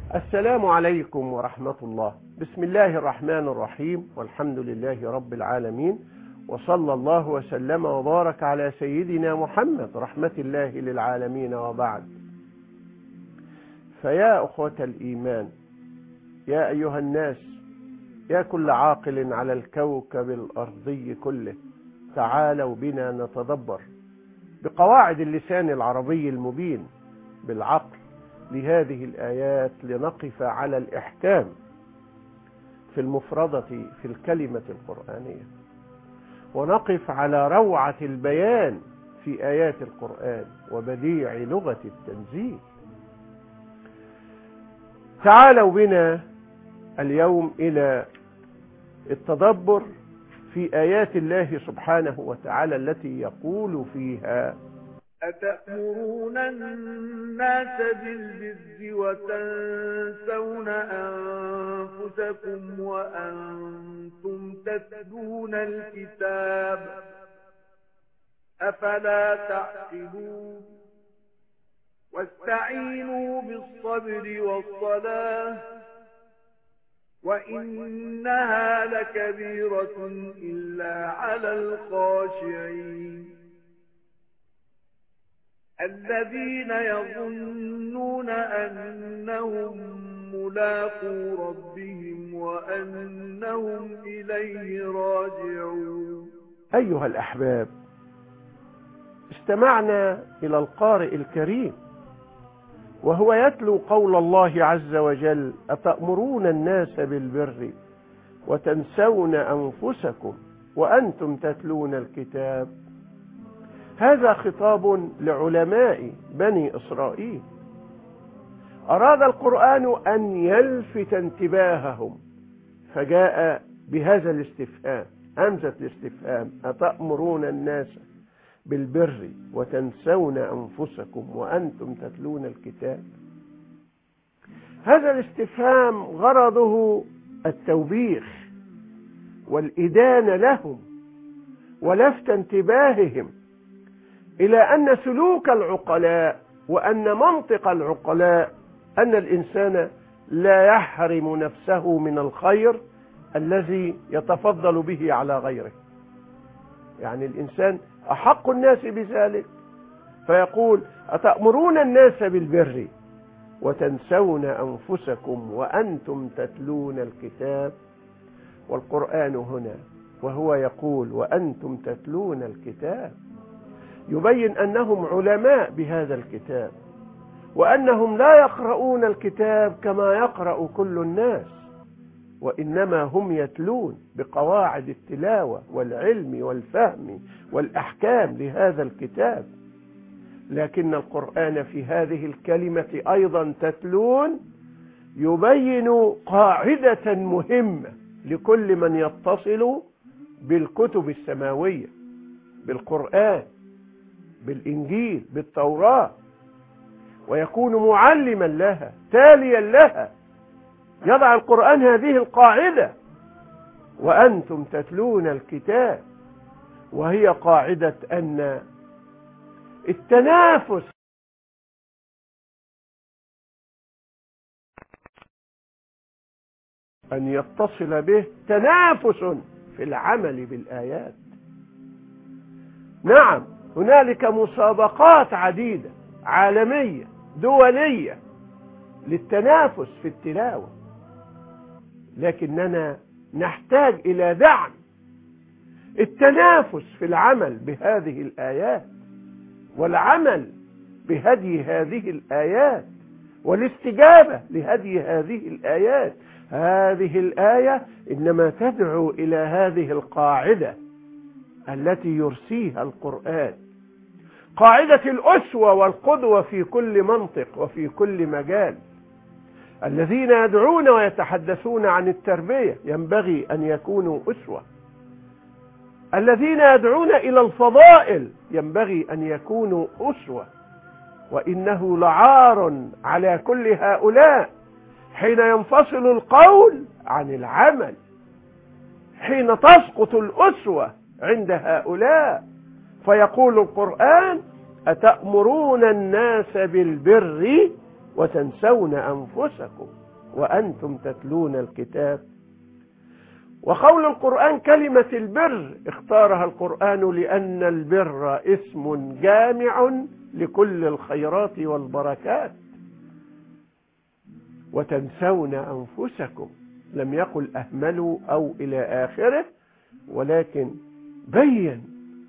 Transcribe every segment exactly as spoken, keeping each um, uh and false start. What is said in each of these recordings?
السلام عليكم ورحمة الله. بسم الله الرحمن الرحيم، والحمد لله رب العالمين، وصلى الله وسلم وبارك على سيدنا محمد رحمة الله للعالمين، وبعد. فيا أخوة الإيمان، يا أيها الناس، يا كل عاقل على الكوكب الأرضي كله، تعالوا بنا نتدبر بقواعد اللسان العربي المبين بالعقل لهذه الآيات، لنقف على الإحكام في المفردة في الكلمة القرآنية، ونقف على روعة البيان في آيات القرآن وبديع لغة التنزيل. تعالوا بنا اليوم إلى التدبر في آيات الله سبحانه وتعالى التي يقول فيها: أتأمرون الناس بالبر وتنسون أنفسكم وأنتم تتلون الكتاب أفلا تعقلون واستعينوا بالصبر والصلاة وإنها لكبيرة إلا على الخاشعين الذين يظنون أنهم ملاقو ربهم وأنهم إليه راجعون. أيها الأحباب، استمعنا إلى القارئ الكريم وهو يتلو قول الله عز وجل: أتأمرون الناس بالبر وتنسون أنفسكم وأنتم تتلون الكتاب. هذا خطاب لعلماء بني إسرائيل. أراد القرآن أن يلفت انتباههم فجاء بهذا الاستفهام، همزة الاستفهام: أتأمرون الناس بالبر وتنسون أنفسكم وأنتم تتلون الكتاب. هذا الاستفهام غرضه التوبيخ والإدانة لهم ولفت انتباههم إلى أن سلوك العقلاء وأن منطق العقلاء أن الإنسان لا يحرم نفسه من الخير الذي يتفضل به على غيره. يعني الإنسان أحق الناس بذلك، فيقول: أتأمرون الناس بالبر وتنسون أنفسكم وأنتم تتلون الكتاب. والقرآن هنا وهو يقول وأنتم تتلون الكتاب يبين أنهم علماء بهذا الكتاب، وأنهم لا يقرؤون الكتاب كما يقرأ كل الناس، وإنما هم يتلون بقواعد التلاوة والعلم والفهم والأحكام لهذا الكتاب. لكن القرآن في هذه الكلمة أيضا تتلون يبين قاعدة مهمة لكل من يتصل بالكتب السماوية، بالقرآن، بالإنجيل، بالتوراة، ويكون معلما لها تاليا لها. يضع القرآن هذه القاعدة: وأنتم تتلون الكتاب، وهي قاعدة أن التنافس أن يتصل به تنافس في العمل بالآيات. نعم، هنالك مسابقات عديدة عالمية دولية للتنافس في التلاوة، لكننا نحتاج إلى دعم التنافس في العمل بهذه الآيات والعمل بهدي هذه الآيات والاستجابة لهدي هذه الآيات. هذه الآية إنما تدعو إلى هذه القاعدة التي يرسيها القرآن، قاعدة الأسوة والقدوة في كل منطق وفي كل مجال. الذين يدعون ويتحدثون عن التربية ينبغي أن يكونوا أسوة، الذين يدعون إلى الفضائل ينبغي أن يكونوا أسوة. وإنه لعار على كل هؤلاء حين ينفصل القول عن العمل، حين تسقط الأسوة عند هؤلاء. فيقول القرآن: أتأمرون الناس بالبر وتنسون أنفسكم. وأنتم تتلون الكتاب. وقول القرآن كلمة البر اختارها القرآن لأن البر اسم جامع لكل الخيرات والبركات. وتنسون أنفسكم، لم يقل أهملوا أو إلى آخره، ولكن بين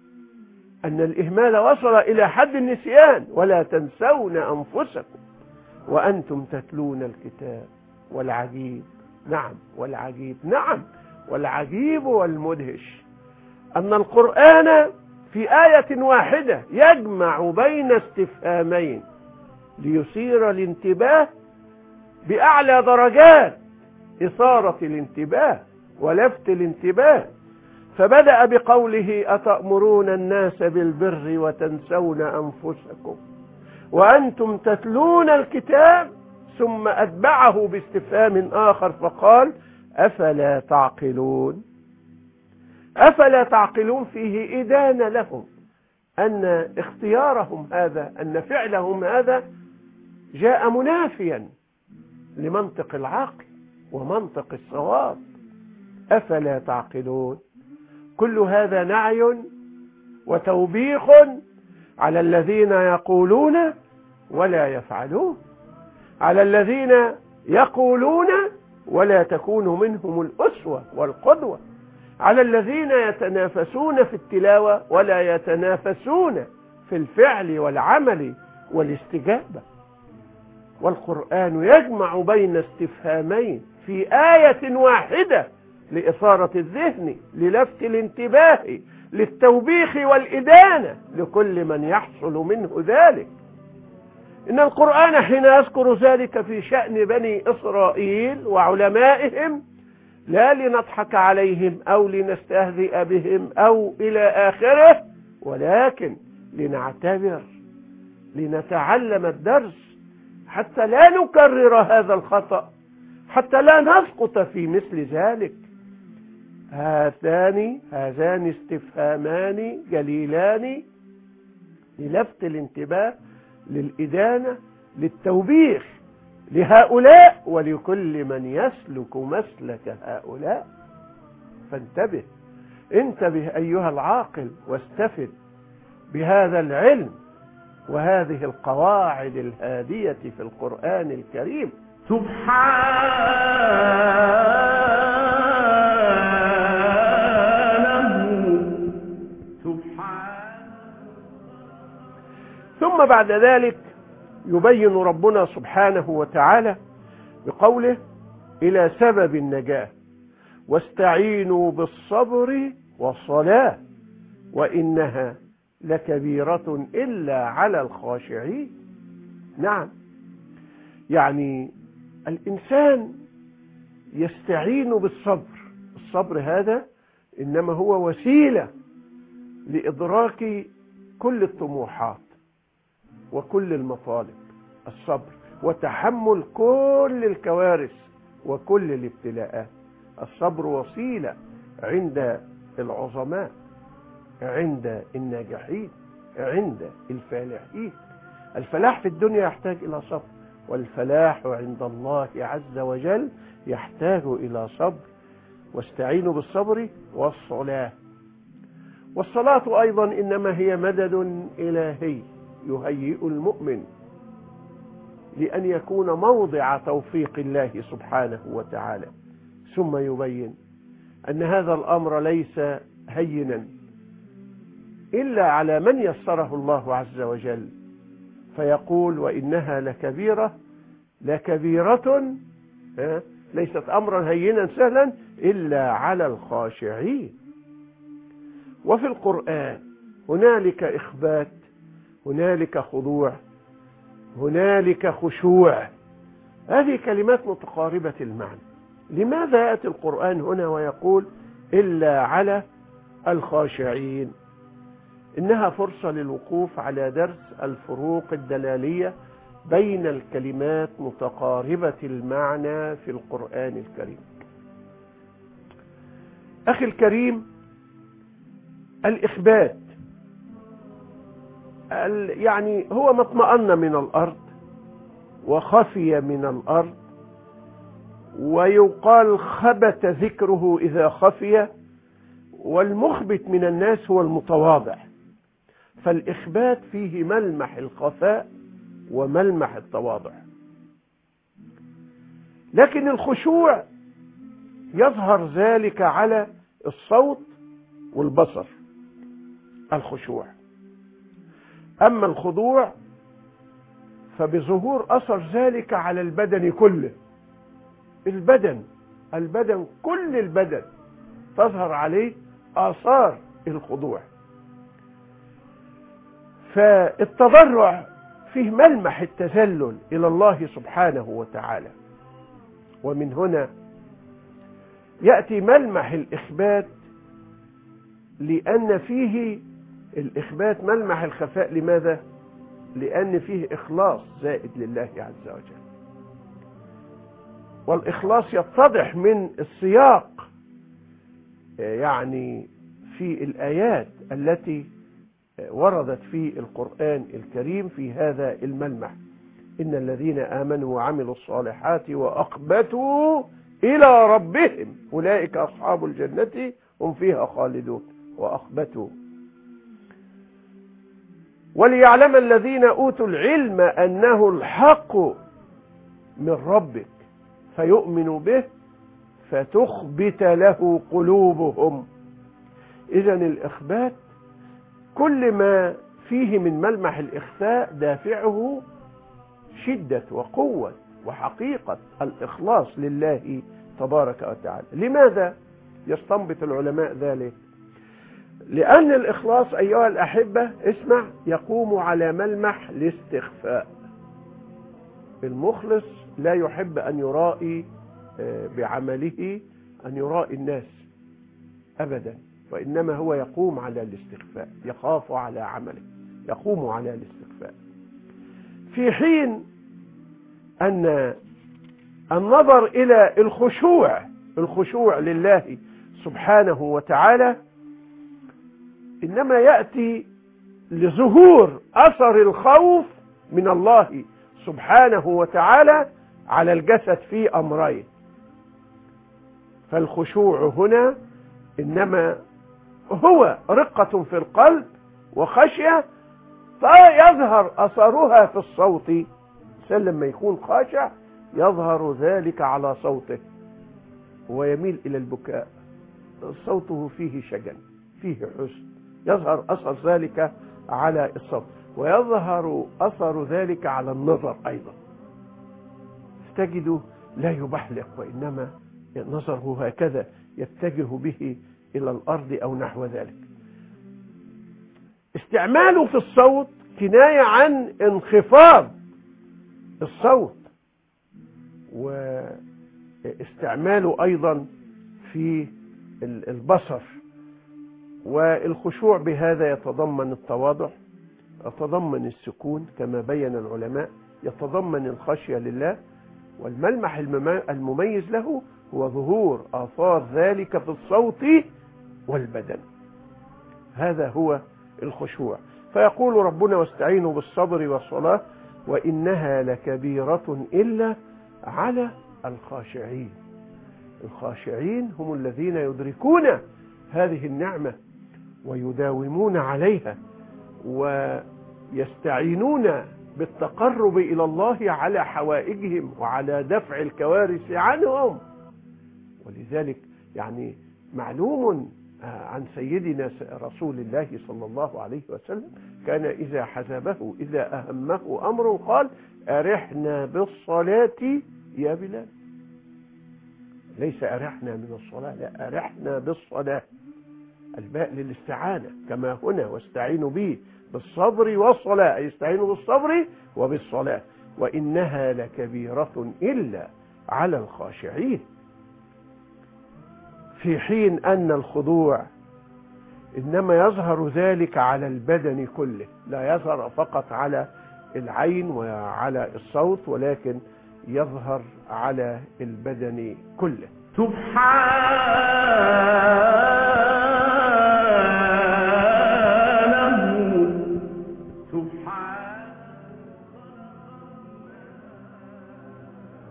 أن الإهمال وصل إلى حد النسيان. ولا تنسون أنفسكم وأنتم تتلون الكتاب. والعجيب، نعم والعجيب، نعم والعجيب والمدهش أن القرآن في آية واحدة يجمع بين استفهامين ليثير الانتباه بأعلى درجات إثارة الانتباه ولفت الانتباه. فبدأ بقوله أتأمرون الناس بالبر وتنسون أنفسكم وأنتم تتلون الكتاب، ثم أتبعه باستفهام آخر فقال أفلا تعقلون. أفلا تعقلون فيه إدانة لهم أن اختيارهم هذا، أن فعلهم هذا جاء منافيا لمنطق العقل ومنطق الصواب. أفلا تعقلون، كل هذا نعي وتوبيخ على الذين يقولون ولا يفعلون، على الذين يقولون ولا تكون منهم الأسوة والقدوة، على الذين يتنافسون في التلاوة ولا يتنافسون في الفعل والعمل والاستجابة. والقرآن يجمع بين استفهامين في آية واحدة لإثارة الذهن، للفت الانتباه، للتوبيخ والإدانة لكل من يحصل منه ذلك. إن القرآن حين يذكر ذلك في شأن بني إسرائيل وعلمائهم لا لنضحك عليهم أو لنستهزئ بهم أو إلى آخره، ولكن لنعتبر، لنتعلم الدرس حتى لا نكرر هذا الخطأ، حتى لا نسقط في مثل ذلك. هاتان هذان استفهامان جليلان للفت الانتباه، للإدانة، للتوبيخ لهؤلاء ولكل من يسلك مسلك هؤلاء. فانتبه، انتبه أيها العاقل واستفد بهذا العلم وهذه القواعد الهادية في القرآن الكريم. سبحانه سبحانه. ثم بعد ذلك يبين ربنا سبحانه وتعالى بقوله إلى سبب النجاة واستعينوا بالصبر والصلاة وإنها لكبيرة إلا على الخاشعين. نعم، يعني الإنسان يستعين بالصبر. الصبر هذا إنما هو وسيلة لإدراك كل الطموحات وكل المطالب. الصبر وتحمل كل الكوارث وكل الابتلاءات. الصبر وسيلة عند العظماء، عند الناجحين، عند الفالحين. الفلاح في الدنيا يحتاج إلى صبر، والفلاح عند الله عز وجل يحتاج إلى صبر. واستعينوا بالصبر والصلاة. والصلاة أيضا إنما هي مدد إلهي يهيئ المؤمن لأن يكون موضع توفيق الله سبحانه وتعالى. ثم يبين أن هذا الأمر ليس هينا إلا على من يسره الله عز وجل، فيقول وإنها لكبيرة. لكبيرة ليست أمرا هينا سهلا إلا على الخاشعين. وفي القرآن هنالك إخبات، هنالك خضوع، هنالك خشوع. هذه كلمات متقاربة المعنى. لماذا يأتي القرآن هنا ويقول إلا على الخاشعين؟ إنها فرصة للوقوف على درس الفروق الدلالية بين الكلمات متقاربة المعنى في القرآن الكريم. أخي الكريم، الإخبات يعني هو ما اطمأن من الأرض وخفي من الأرض ويقال خبت ذكره إذا خفي، والمخبت من الناس هو المتواضع. فالإخبات فيه ملمح الخفاء وملمح التواضع. لكن الخشوع يظهر ذلك على الصوت والبصر، الخشوع. أما الخضوع فبظهور أثر ذلك على البدن كله. البدن البدن كل البدن تظهر عليه آثار الخضوع. فالتضرع فيه ملمح التذلل إلى الله سبحانه وتعالى، ومن هنا يأتي ملمح الإخبات، لأن فيه الإخبات ملمح الخفاء. لماذا؟ لأن فيه إخلاص زائد لله عز وجل، والإخلاص يتضح من السياق، يعني في الآيات التي وردت في القرآن الكريم في هذا الملمح: إن الذين آمنوا وعملوا الصالحات وأخبتوا إلى ربهم أولئك أصحاب الجنة هم فيها خالدون. وأخبتوا وليعلم الذين أوتوا العلم أنه الحق من ربك فيؤمنوا به فتخبت له قلوبهم. إذن الإخبات كل ما فيه من ملمح الإخفاء دافعه شدة وقوة وحقيقة الإخلاص لله تبارك وتعالى. لماذا يستنبط العلماء ذلك؟ لأن الإخلاص أيها الأحبة اسمع يقوم على ملمح الاستخفاء. المخلص لا يحب أن يرائي بعمله، أن يرائي الناس أبدا، وإنما هو يقوم على الاستخفاء، يخاف على عمله، يقوم على الاستخفاء. في حين أن النظر إلى الخشوع الخشوع لله سبحانه وتعالى إنما يأتي لظهور أثر الخوف من الله سبحانه وتعالى على الجسد في أمرين. فالخشوع هنا إنما هو رقة في القلب وخشية، فيظهر أثرها في الصوت. لما يكون خاشع يظهر ذلك على صوته ويميل إلى البكاء، صوته فيه شجن فيه حزن، يظهر أثر ذلك على الصوت، ويظهر أثر ذلك على النظر أيضا. تجده لا يبحلق، وإنما نظره هكذا يتجه به إلى الأرض أو نحو ذلك. استعماله في الصوت كناية عن انخفاض الصوت، واستعماله أيضا في البصر. والخشوع بهذا يتضمن التواضع، يتضمن السكون كما بين العلماء، يتضمن الخشية لله، والملمح المميز له هو ظهور آثار ذلك في الصوت والبدن. هذا هو الخشوع. فيقول ربنا: واستعينوا بالصبر والصلاة وإنها لكبيرة إلا على الخاشعين. الخاشعين هم الذين يدركون هذه النعمة ويداومون عليها ويستعينون بالتقرب إلى الله على حوائجهم وعلى دفع الكوارث عنهم. ولذلك يعني معلوم عن سيدنا رسول الله صلى الله عليه وسلم كان إذا حزبه إذا أهمه أمر قال: أرحنا بالصلاة يا بلال. ليس أرحنا من الصلاة، لا، أرحنا بالصلاة. الباء للاستعانة كما هنا: واستعينوا به بالصبر والصلاة، أي استعينوا بالصبر وبالصلاة. وإنها لكبيرة إلا على الخاشعين. في حين أن الخضوع إنما يظهر ذلك على البدن كله، لا يظهر فقط على العين وعلى الصوت، ولكن يظهر على البدن كله.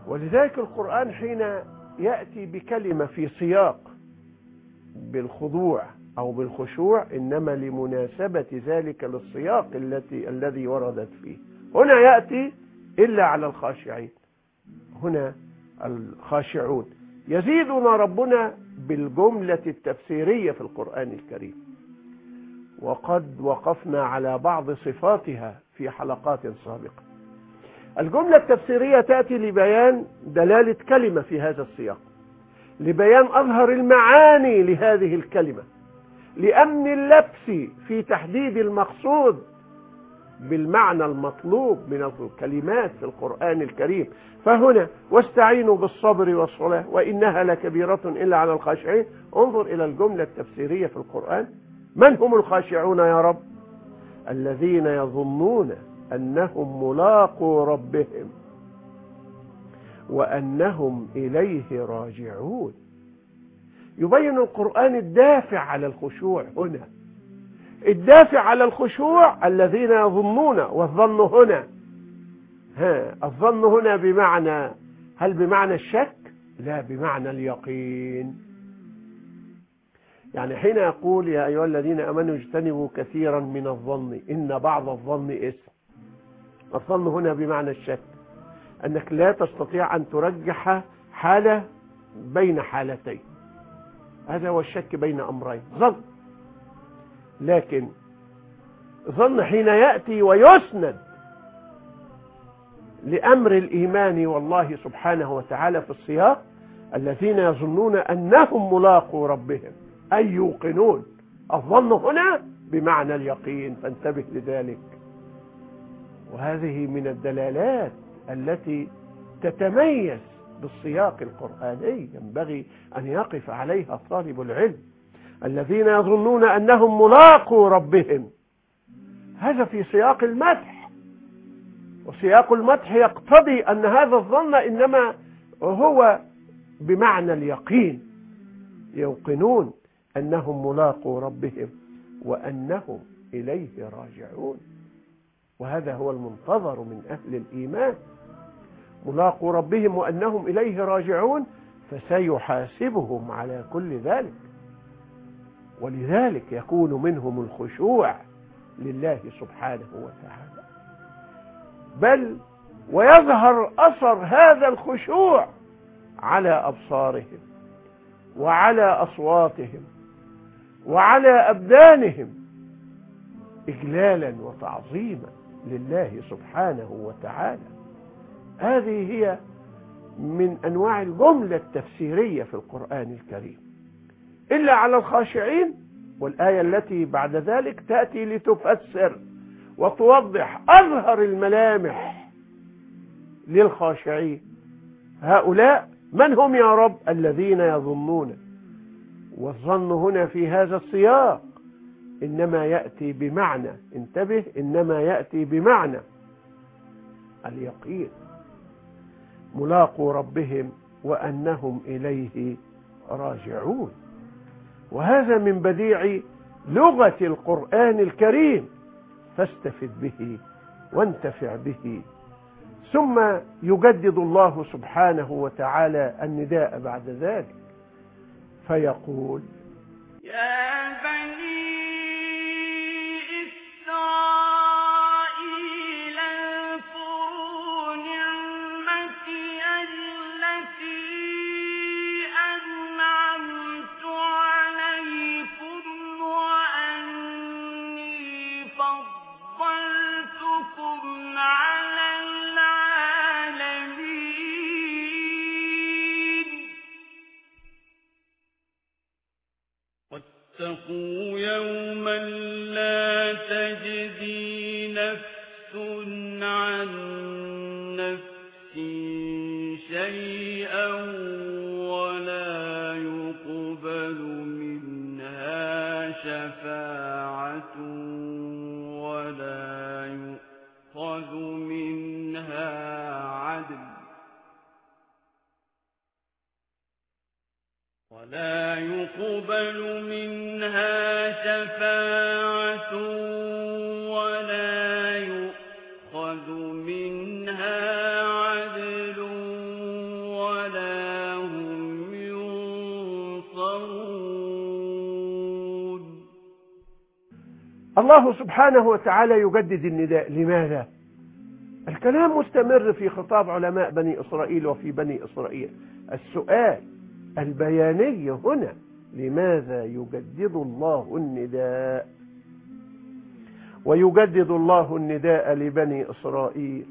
ولذلك القرآن حين يأتي بكلمة في سياق بالخضوع أو بالخشوع إنما لمناسبة ذلك للسياق التي الذي وردت فيه. هنا يأتي إلا على الخاشعين، هنا الخاشعون. يزيدنا ربنا بالجملة التفسيرية في القرآن الكريم، وقد وقفنا على بعض صفاتها في حلقات سابقة. الجملة التفسيرية تأتي لبيان دلالة كلمة في هذا السياق، لبيان أظهر المعاني لهذه الكلمة، لأمن اللبس في تحديد المقصود بالمعنى المطلوب من الكلمات في القرآن الكريم. فهنا واستعينوا بالصبر والصلاة وإنها لكبيرة إلا على الخاشعين. انظر إلى الجملة التفسيرية في القرآن. من هم الخاشعون يا رب؟ الذين يظنون أنهم ملاقو ربهم وأنهم إليه راجعون. يبين القرآن الدافع على الخشوع هنا. الدافع على الخشوع الذين يظنون، والظن هنا ها الظن هنا بمعنى، هل بمعنى الشك؟ لا، بمعنى اليقين. يعني حين يقول يا أيها الذين آمنوا اجتنبوا كثيرا من الظن إن بعض الظن إثم، الظن هنا بمعنى الشك، أنك لا تستطيع أن ترجح حالة بين حالتين، هذا هو الشك بين أمرين، ظن. لكن ظن حين يأتي ويسند لأمر الإيمان والله سبحانه وتعالى في السياق، الذين يظنون أنهم ملاقو ربهم أي يوقنون. الظن هنا بمعنى اليقين، فانتبه لذلك. وهذه من الدلالات التي تتميز بالسياق القرآني، ينبغي أن يقف عليها طالب العلم. الذين يظنون أنهم ملاقو ربهم، هذا في سياق المدح، وسياق المدح يقتضي أن هذا الظن إنما هو بمعنى اليقين، يوقنون أنهم ملاقو ربهم وأنهم إليه راجعون. وهذا هو المنتظر من أهل الإيمان، ملاقو ربهم وأنهم إليه راجعون، فسيحاسبهم على كل ذلك. ولذلك يكون منهم الخشوع لله سبحانه وتعالى، بل ويظهر أثر هذا الخشوع على أبصارهم وعلى أصواتهم وعلى أبدانهم إجلالا وتعظيما لله سبحانه وتعالى. هذه هي من أنواع الجملة التفسيرية في القرآن الكريم. إلا على الخاشعين، والآية التي بعد ذلك تأتي لتفسر وتوضح أظهر الملامح للخاشعين. هؤلاء من هم يا رب؟ الذين يظنون. والظن هنا في هذا السياق إنما يأتي بمعنى، انتبه، إنما يأتي بمعنى اليقين، ملاقو ربهم وأنهم إليه راجعون. وهذا من بديع لغة القرآن الكريم، فاستفد به وانتفع به. ثم يجدد الله سبحانه وتعالى النداء بعد ذلك فيقول: يا بني واتقوا يوما لا تجزي نفس عن نفس شيئا ولا يقبل منها شفاعة ولا يؤخذ منها عدل ولا يقبل منها شفاعة ولا يؤخذ منها عدل الله سبحانه وتعالى يجدد النداء. لماذا؟ الكلام مستمر في خطاب علماء بني إسرائيل وفي بني إسرائيل. السؤال البياني هنا: لماذا يجدد الله النداء؟ ويجدد الله النداء لبني إسرائيل،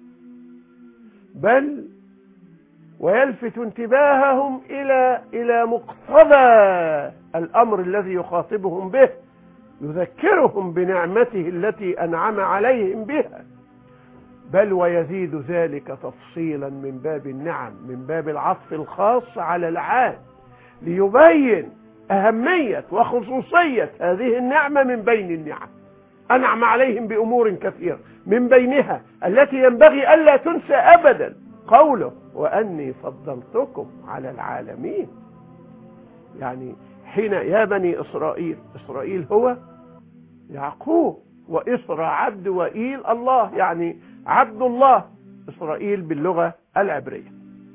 بل ويلفت انتباههم إلى إلى مقتضى الأمر الذي يخاطبهم به، يذكرهم بنعمته التي أنعم عليهم بها، بل ويزيد ذلك تفصيلا من باب النعم، من باب العطف الخاص على العام، ليبين أهمية وخصوصية هذه النعمة من بين النعم. أنعم عليهم بأمور كثيرة، من بينها التي ينبغي ألا تنسى أبدا قوله: وأني فضلتكم على العالمين. يعني حين يا بني إسرائيل، إسرائيل هو يعقوب، وإسرى عبد وإيل الله، يعني عبد الله، إسرائيل باللغة العبرية،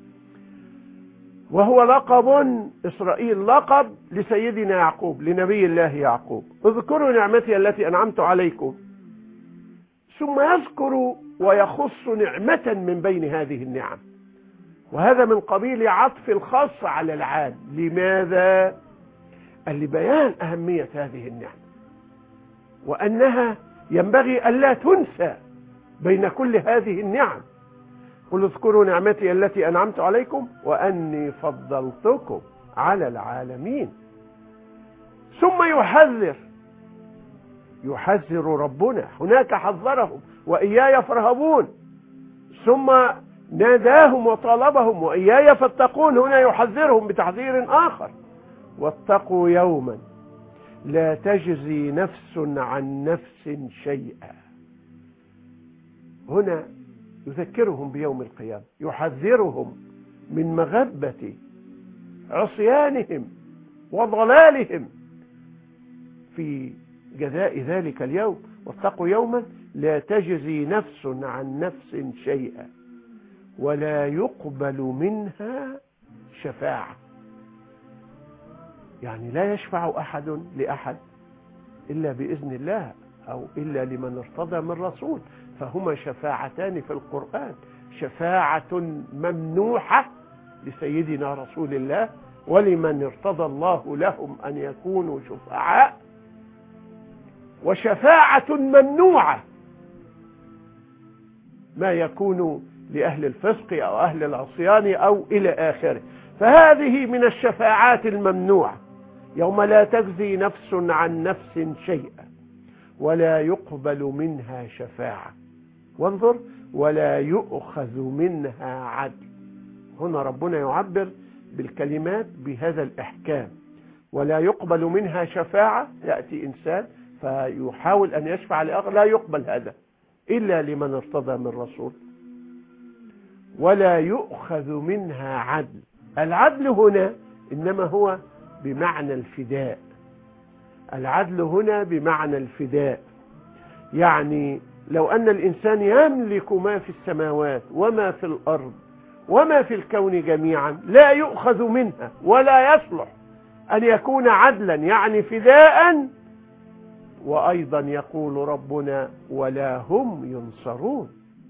وهو لقب. إسرائيل لقب لسيدنا يعقوب، لنبي الله يعقوب. اذكروا نعمتي التي أنعمت عليكم، ثم يذكر ويخص نعمة من بين هذه النعم، وهذا من قبيل عطف الخاص على العام. لماذا؟ لبيان أهمية هذه النعمة، وأنها ينبغي ألا تنسى بين كل هذه النعم. قل اذكروا نعمتي التي أنعمت عليكم وأني فضلتكم على العالمين. ثم يحذر يحذر ربنا، هناك حذرهم: وإياي فارهبون. ثم ناداهم وطالبهم: وإياي فاتقون. هنا يحذرهم بتحذير آخر: واتقوا يوما لا تجزي نفس عن نفس شيئا. هنا يذكرهم بيوم القيامة، يحذرهم من مغبة عصيانهم وضلالهم في جزاء ذلك اليوم. واتقوا يوما لا تجزي نفس عن نفس شيئا ولا يقبل منها شفاعة. يعني لا يشفع أحد لأحد إلا بإذن الله، أو إلا لمن ارتضى من رسول. فهما شفاعتان في القرآن: شفاعة ممنوحة لسيدنا رسول الله، ولمن ارتضى الله لهم أن يكونوا شفعاء، وشفاعة ممنوعة ما يكون لأهل الفسق أو أهل العصيان أو إلى آخره. فهذه من الشفاعات الممنوعة: يوم لا تجزي نفس عن نفس شيئا ولا يقبل منها شفاعة. وانظر: ولا يؤخذ منها عدل. هنا ربنا يعبر بالكلمات بهذا الإحكام: ولا يقبل منها شفاعة. يأتي إنسان فيحاول أن يشفع لآخر، لا يقبل هذا إلا لمن ارتضى من رسول. ولا يؤخذ منها عدل. العدل هنا إنما هو بمعنى الفداء. العدل هنا بمعنى الفداء، يعني لو أن الإنسان يملك ما في السماوات وما في الأرض وما في الكون جميعا، لا يؤخذ منها ولا يصلح أن يكون عدلا، يعني فداء. وأيضا يقول ربنا: ولا هم ينصرون.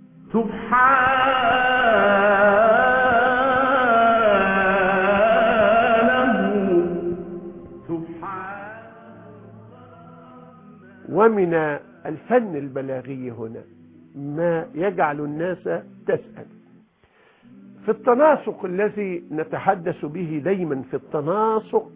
ومن الفن البلاغي هنا ما يجعل الناس تسأل في التناسق الذي نتحدث به دايما، في التناسق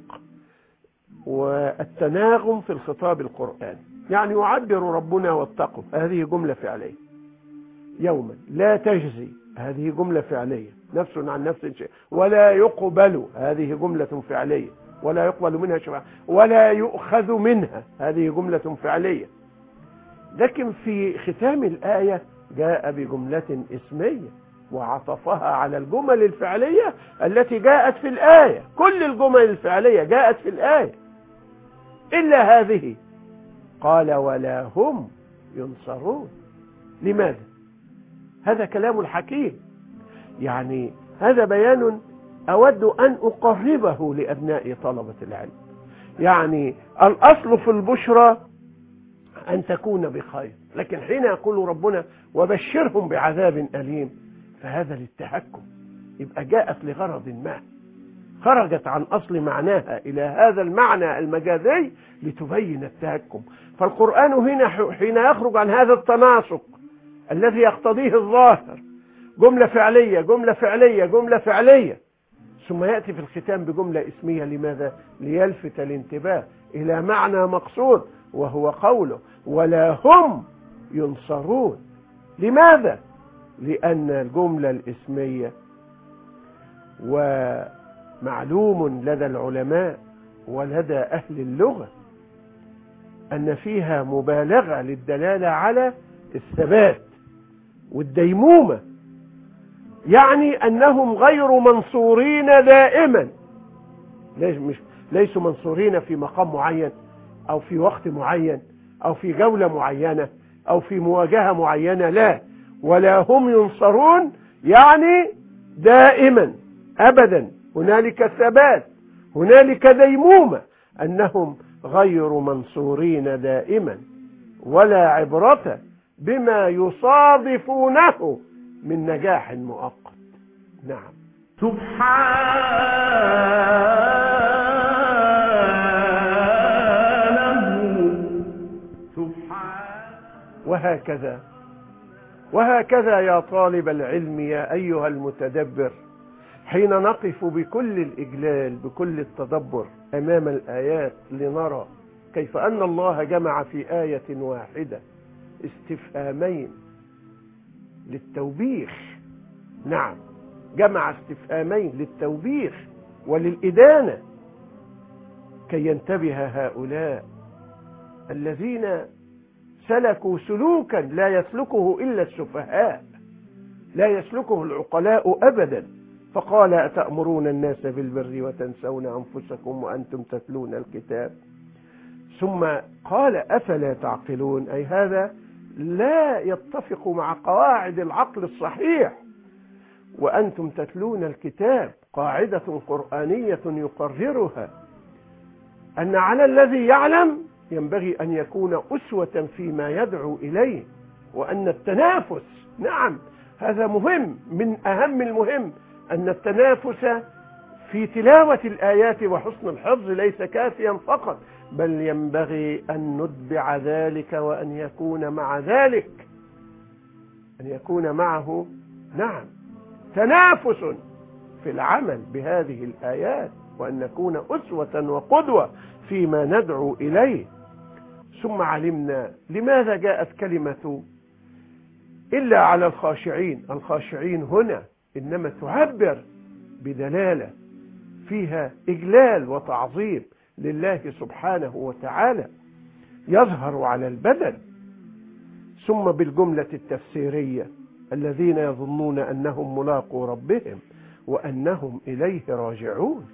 والتناغم في الخطاب القرآني. يعني يعبر ربنا: واتقوا، هذه جملة فعلية. يوما لا تجزي، هذه جملة فعلية، نفس عن نفس شيء. ولا يقبل، هذه جملة فعلية، ولا يقبل منها شفاعة. ولا يؤخذ منها، هذه جملة فعلية. لكن في ختام الآية جاء بجملة اسمية وعطفها على الجمل الفعلية التي جاءت في الآية. كل الجمل الفعلية جاءت في الآية إلا هذه. قال: ولا هم ينصرون. لماذا؟ هذا كلام الحكيم، يعني هذا بيان أود أن أقربه لأبناء طلبة العلم. يعني الأصل في البشرى أن تكون بخير. لكن حين يقول ربنا وبشرهم بعذاب أليم فهذا للتهكم، يبقى جاءت لغرض ما، خرجت عن أصل معناها إلى هذا المعنى المجازي لتبين التهكم. فالقرآن هنا حين يخرج عن هذا التناسق الذي يقتضيه الظاهر، جملة فعلية جملة فعلية جملة فعلية، ثم يأتي في الختام بجملة اسمية، لماذا؟ ليلفت الانتباه إلى معنى مقصود، وهو قوله ولا هم ينصرون. لماذا؟ لأن الجملة الاسمية ومعلوم لدى العلماء ولدى أهل اللغة أن فيها مبالغة للدلالة على الثبات والديمومة، يعني أنهم غير منصورين دائما، مش ليسوا منصورين في مقام معين أو في وقت معين أو في جولة معينة أو في مواجهة معينة، لا، ولا هم ينصرون يعني دائما أبدا، هنالك ثبات، هنالك ديمومة، أنهم غير منصورين دائما، ولا عبرة بما يصادفونه من نجاح مؤقت. نعم. سبحانه سبحانه وهكذا وهكذا يا طالب العلم، يا أيها المتدبر، حين نقف بكل الإجلال بكل التدبر أمام الآيات لنرى كيف أن الله جمع في آية واحدة استفهامين للتوبيخ. نعم، جمع استفهامين للتوبيخ وللإدانة كي ينتبه هؤلاء الذين سلكوا سلوكا لا يسلكه إلا السفهاء، لا يسلكه العقلاء أبدا. فقال أتأمرون الناس بالبر وتنسون أنفسكم وأنتم تتلون الكتاب، ثم قال أفلا تعقلون، أي هذا لا يتفق مع قواعد العقل الصحيح. وأنتم تتلون الكتاب قاعدة قرآنية يقررها أن على الذي يعلم ينبغي أن يكون أسوة فيما يدعو إليه، وأن التنافس، نعم هذا مهم، من أهم المهم أن التنافس في تلاوة الآيات وحسن الحفظ ليس كافيا فقط، بل ينبغي أن نتبع ذلك وأن يكون مع ذلك أن يكون معه نعم تنافس في العمل بهذه الآيات، وأن نكون أسوة وقدوة فيما ندعو إليه. ثم علمنا لماذا جاءت كلمة إلا على الخاشعين. الخاشعين هنا إنما تعبر بدلالة فيها إجلال وتعظيم لله سبحانه وتعالى يظهر على البدن. ثم بالجملة التفسيرية الذين يظنون أنهم ملاقو ربهم وأنهم إليه راجعون.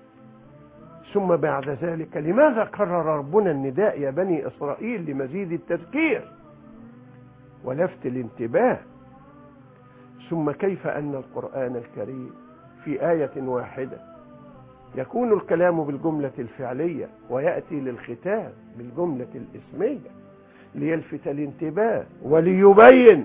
ثم بعد ذلك لماذا قرر ربنا النداء يا بني إسرائيل لمزيد التذكير ولفت الانتباه. ثم كيف أن القرآن الكريم في آية واحدة يكون الكلام بالجملة الفعلية ويأتي للختام بالجملة الاسمية ليلفت الانتباه وليبين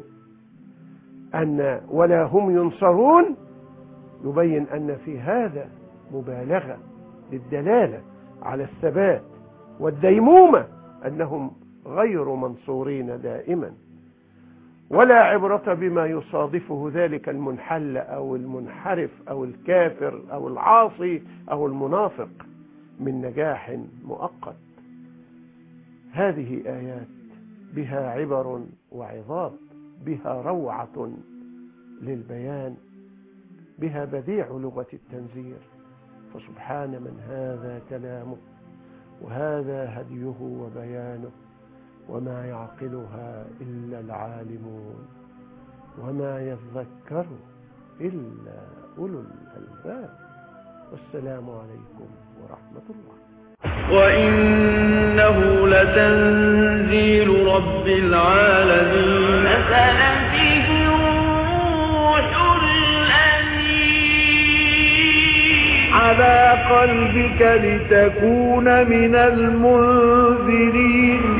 أن ولا هم ينصرون، يبين أن في هذا مبالغة للدلالة على الثبات والديمومة، أنهم غير منصورين دائما، ولا عبرة بما يصادفه ذلك المنحل أو المنحرف أو الكافر أو العاصي أو المنافق من نجاح مؤقت. هذه آيات بها عبر وعظات، بها روعة للبيان، بها بديع لغة التنزير. فسبحان من هذا كلامه وهذا هديه وبيانه، وما يعقلها إلا العالمون وما يذكر إلا أولو الألباب. والسلام عليكم ورحمة الله. وإنه لتنزيل رب العالمين. نزل به الروح الأمين على قلبك لتكون من المنذرين